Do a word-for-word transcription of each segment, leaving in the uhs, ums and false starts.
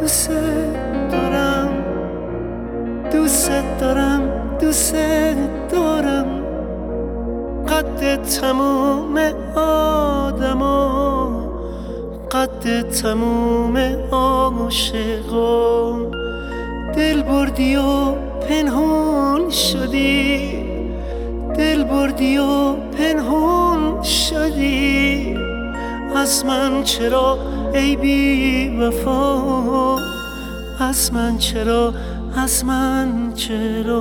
دوست دارم دوست دارم دوست دارم قد تموم آدما قد تموم عاشقا دل بردی و پنهون شدی دل بردی و پنهون شدی از من چرا ای بی وفا از من چرا از من چرا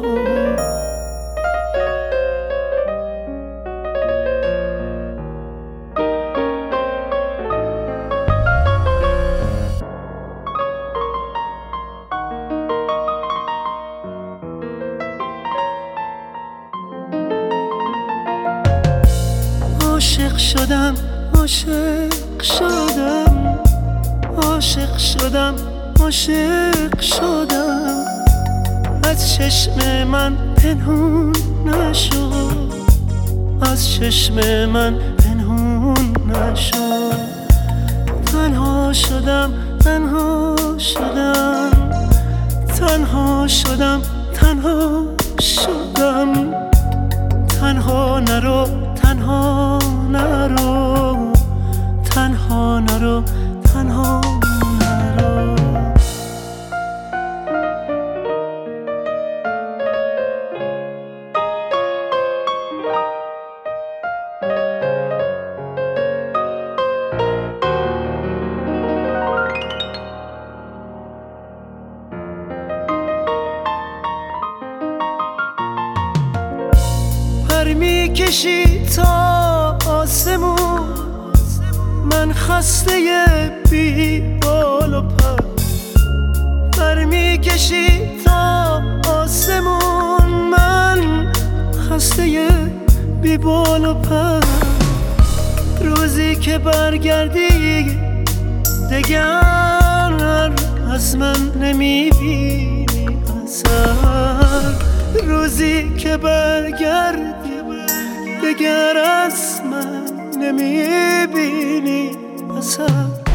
عاشق شدم عاشق شدم عاشق شدم عاشق شدم از چشم من پنهون نشد از چشم من پنهون نشد تنها شدم تنها شدم تنها شدم تنها شدم تنها نرو تنها نرو تنها نرو تنها نرو پر میکشی تا آسمون من خسته بی بال و پر پر میکشی تا آسمون من خسته بی بال و پر روزی که برگردی دگر از من نمیبینی اثر روزی که برگردی دگر از من نمیبینی اثر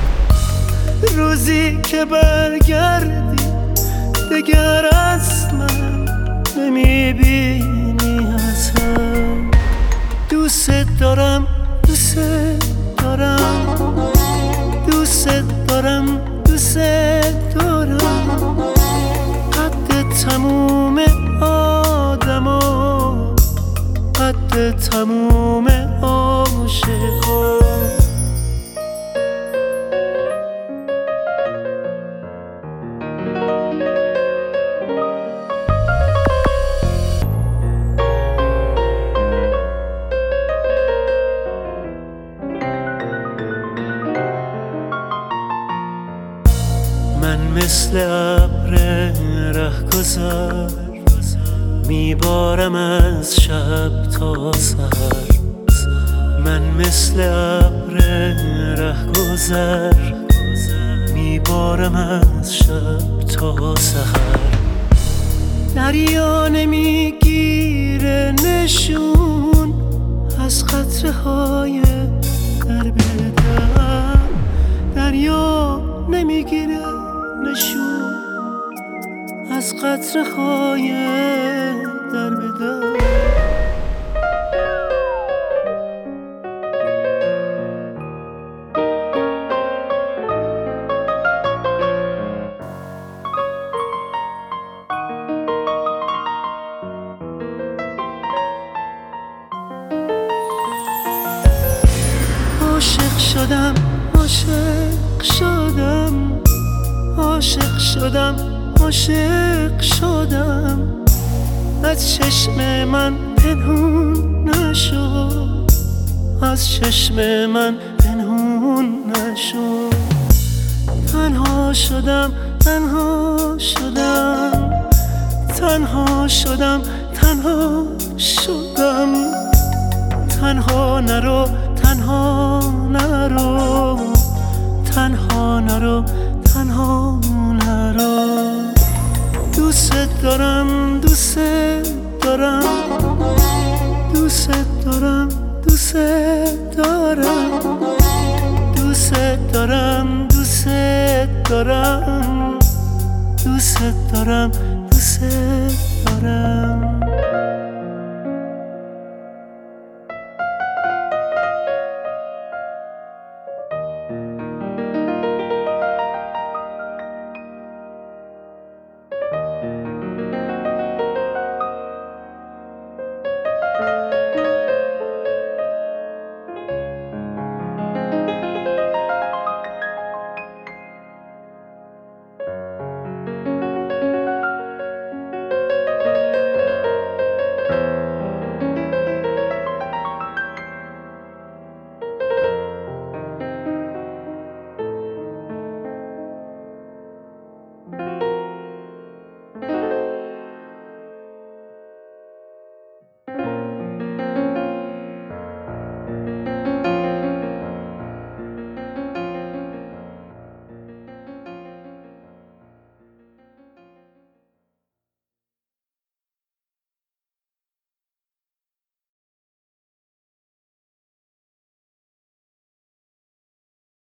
روزی که برگردی دگر از من نمیبینی اثر دوست دارم دوست دارم دوست دارم دوست دارم قد تموم آدما قد تموم عاشقا من مثل ابر رهگذر میبارم از شب تا سحر من مثل ابر رهگذر میبارم از شب تا سحر دریا نمیگیره نشون از قطره های در به در دریا نمیگیره نشون از قطره های در به در عاشق شدم عاشق شدم عاشق شدم عاشق شدم از چشم من پنهون نشد از چشم من پنهون نشد تنها شدم تنها شدم تنها شدم تنها شدم تنها نرو تنها نرو تنها نرو تنها نرو دوست دارم دوست دارم دوست دارم دوست دارم دوست دارم دوست دارم دوست دارم دوست دارم